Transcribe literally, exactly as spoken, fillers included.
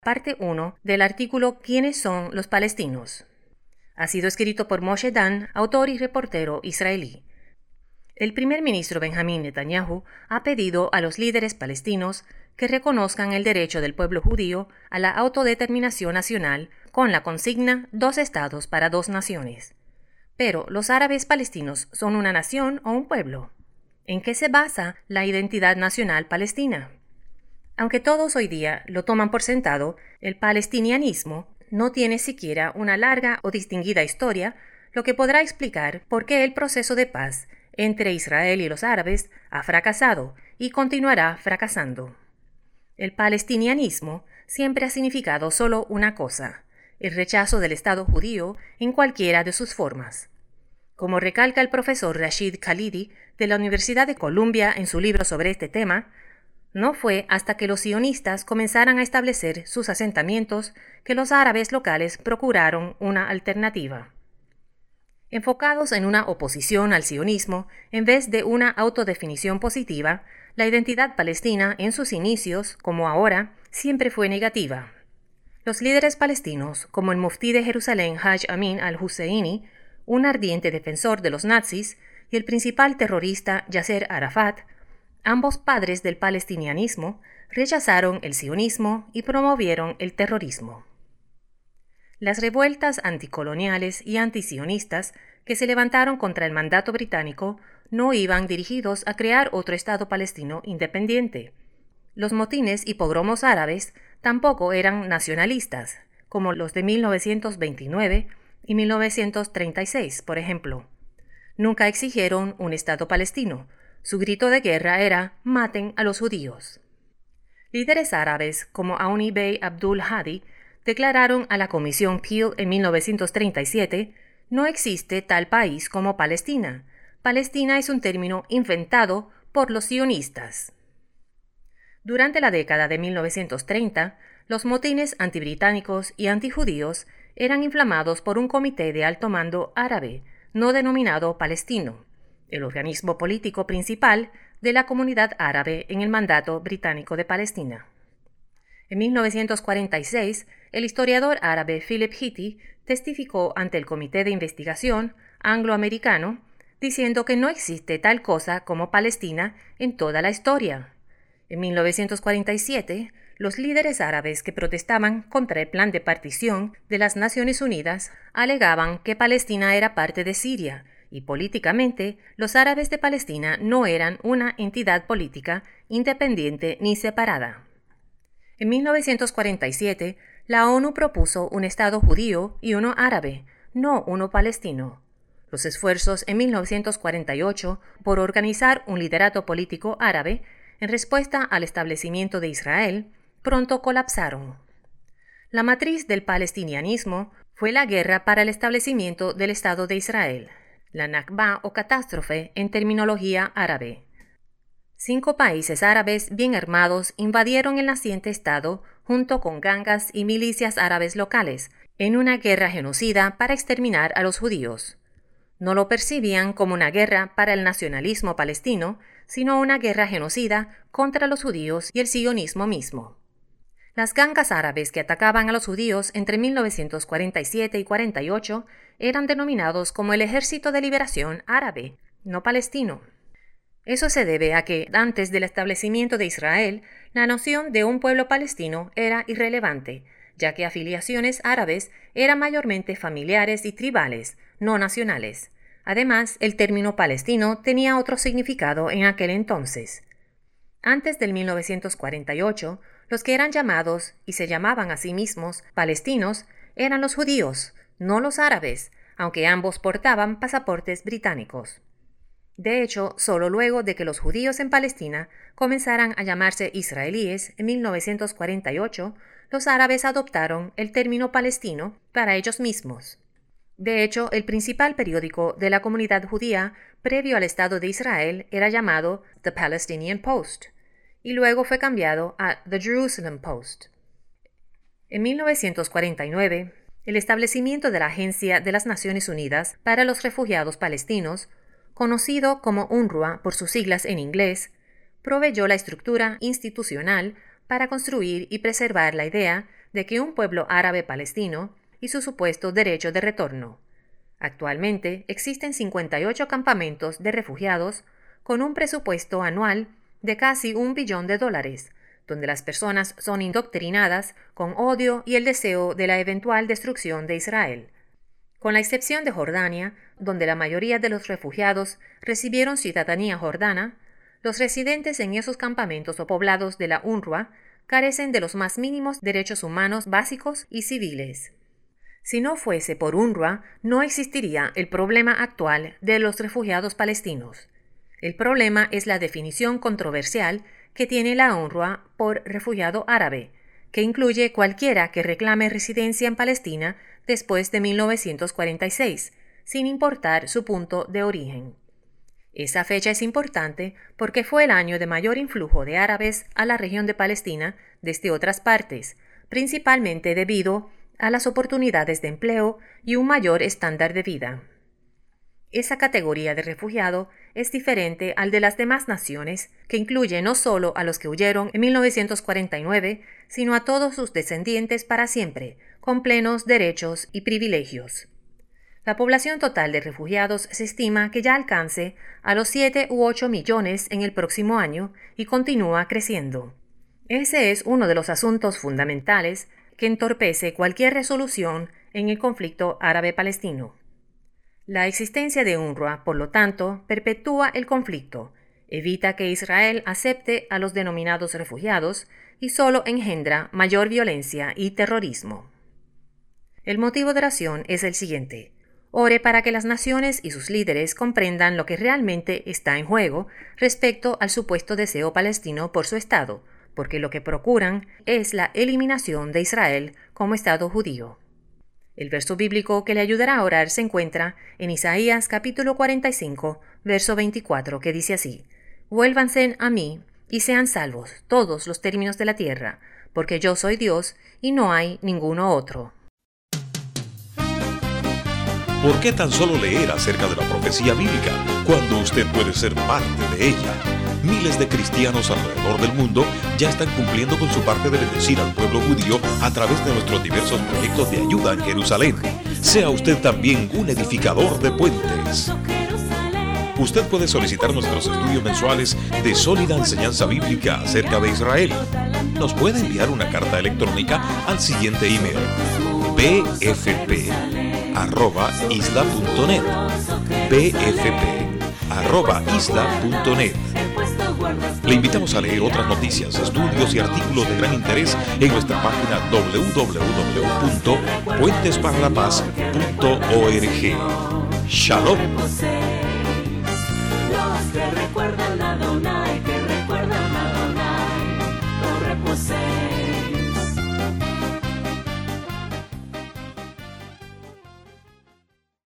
parte uno del artículo ¿Quiénes son los palestinos? Ha sido escrito por Moshe Dan, autor y reportero israelí. El primer ministro Benjamín Netanyahu ha pedido a los líderes palestinos que reconozcan el derecho del pueblo judío a la autodeterminación nacional con la consigna dos estados para dos naciones. Pero, ¿los árabes palestinos son una nación o un pueblo? ¿En qué se basa la identidad nacional palestina? Aunque todos hoy día lo toman por sentado, el palestinianismo no tiene siquiera una larga o distinguida historia, lo que podrá explicar por qué el proceso de paz entre Israel y los árabes ha fracasado y continuará fracasando. El palestinianismo siempre ha significado solo una cosa: el rechazo del Estado judío en cualquiera de sus formas. Como recalca el profesor Rashid Khalidi de la Universidad de Columbia en su libro sobre este tema, no fue hasta que los sionistas comenzaran a establecer sus asentamientos que los árabes locales procuraron una alternativa. Enfocados en una oposición al sionismo, en vez de una autodefinición positiva, la identidad palestina en sus inicios, como ahora, siempre fue negativa. Los líderes palestinos, como el muftí de Jerusalén Haj Amin al-Husseini, un ardiente defensor de los nazis, y el principal terrorista Yasser Arafat, ambos padres del palestinianismo, rechazaron el sionismo y promovieron el terrorismo. Las revueltas anticoloniales y antisionistas que se levantaron contra el mandato británico no iban dirigidos a crear otro Estado palestino independiente. Los motines y pogromos árabes tampoco eran nacionalistas, como los de mil novecientos veintinueve y mil novecientos treinta y seis, por ejemplo. Nunca exigieron un Estado palestino. Su grito de guerra era «maten a los judíos». Líderes árabes como Auni Bey Abdul Hadi declararon a la Comisión Peel en mil novecientos treinta y siete: «No existe tal país como Palestina. Palestina es un término inventado por los sionistas». Durante la década de mil novecientos treinta, los motines antibritánicos y antijudíos eran inflamados por un comité de alto mando árabe, no denominado palestino, el organismo político principal de la comunidad árabe en el mandato británico de Palestina. En mil novecientos cuarenta y seis, el historiador árabe Philip Hitti testificó ante el Comité de Investigación Angloamericano diciendo que no existe tal cosa como Palestina en toda la historia. En mil novecientos cuarenta y siete, los líderes árabes que protestaban contra el plan de partición de las Naciones Unidas alegaban que Palestina era parte de Siria, y políticamente los árabes de Palestina no eran una entidad política independiente ni separada. En mil novecientos cuarenta y siete, la ONU propuso un Estado judío y uno árabe, no uno palestino. Los esfuerzos en mil novecientos cuarenta y ocho por organizar un liderato político árabe en respuesta al establecimiento de Israel pronto colapsaron. La matriz del palestinianismo fue la guerra para el establecimiento del Estado de Israel, la Nakba o catástrofe en terminología árabe. Cinco países árabes bien armados invadieron el naciente Estado junto con gangas y milicias árabes locales en una guerra genocida para exterminar a los judíos. No lo percibían como una guerra para el nacionalismo palestino, sino una guerra genocida contra los judíos y el sionismo mismo. Las gangas árabes que atacaban a los judíos entre mil novecientos cuarenta y siete y cuarenta y ocho eran denominados como el Ejército de Liberación Árabe, no palestino. Eso se debe a que, antes del establecimiento de Israel, la noción de un pueblo palestino era irrelevante, ya que afiliaciones árabes eran mayormente familiares y tribales, no nacionales. Además, el término palestino tenía otro significado en aquel entonces. Antes del mil novecientos cuarenta y ocho, los que eran llamados, y se llamaban a sí mismos, palestinos, eran los judíos, no los árabes, aunque ambos portaban pasaportes británicos. De hecho, solo luego de que los judíos en Palestina comenzaran a llamarse israelíes en mil novecientos cuarenta y ocho, los árabes adoptaron el término palestino para ellos mismos. De hecho, el principal periódico de la comunidad judía previo al Estado de Israel era llamado The Palestinian Post, y luego fue cambiado a The Jerusalem Post. En mil novecientos cuarenta y nueve, el establecimiento de la Agencia de las Naciones Unidas para los Refugiados Palestinos, conocido como UNRWA por sus siglas en inglés, proveyó la estructura institucional para construir y preservar la idea de que un pueblo árabe palestino y su supuesto derecho de retorno. Actualmente existen cincuenta y ocho campamentos de refugiados con un presupuesto anual de casi un billón de dólares, donde las personas son indoctrinadas con odio y el deseo de la eventual destrucción de Israel. Con la excepción de Jordania, donde la mayoría de los refugiados recibieron ciudadanía jordana, los residentes en esos campamentos o poblados de la UNRWA carecen de los más mínimos derechos humanos básicos y civiles. Si no fuese por UNRWA, no existiría el problema actual de los refugiados palestinos. El problema es la definición controversial que tiene la UNRWA por refugiado árabe, que incluye cualquiera que reclame residencia en Palestina después de mil novecientos cuarenta y seis, sin importar su punto de origen. Esa fecha es importante porque fue el año de mayor influjo de árabes a la región de Palestina desde otras partes, principalmente debido a las oportunidades de empleo y un mayor estándar de vida. Esa categoría de refugiado es diferente al de las demás naciones, que incluye no solo a los que huyeron en mil novecientos cuarenta y nueve, sino a todos sus descendientes para siempre, con plenos derechos y privilegios. La población total de refugiados se estima que ya alcance a los siete u ocho millones en el próximo año y continúa creciendo. Ese es uno de los asuntos fundamentales que entorpece cualquier resolución en el conflicto árabe-palestino. La existencia de UNRWA, por lo tanto, perpetúa el conflicto, evita que Israel acepte a los denominados refugiados y solo engendra mayor violencia y terrorismo. El motivo de oración es el siguiente: ore para que las naciones y sus líderes comprendan lo que realmente está en juego respecto al supuesto deseo palestino por su Estado, porque lo que procuran es la eliminación de Israel como Estado judío. El verso bíblico que le ayudará a orar se encuentra en Isaías capítulo cuarenta y cinco, verso veinticuatro, que dice así: «Vuélvanse a mí y sean salvos todos los términos de la tierra, porque yo soy Dios y no hay ninguno otro». ¿Por qué tan solo leer acerca de la profecía bíblica cuando usted puede ser parte de ella? Miles de cristianos alrededor del mundo ya están cumpliendo con su parte de bendecir al pueblo judío a través de nuestros diversos proyectos de ayuda en Jerusalén. Sea usted también un edificador de puentes. Usted puede solicitar nuestros estudios mensuales de sólida enseñanza bíblica acerca de Israel. Nos puede enviar una carta electrónica al siguiente email: b f p arroba isla punto net b f p arroba isla punto net. Le invitamos a leer otras noticias, estudios y artículos de gran interés en nuestra página doble u doble u doble u punto puentes para la paz punto org. Shalom.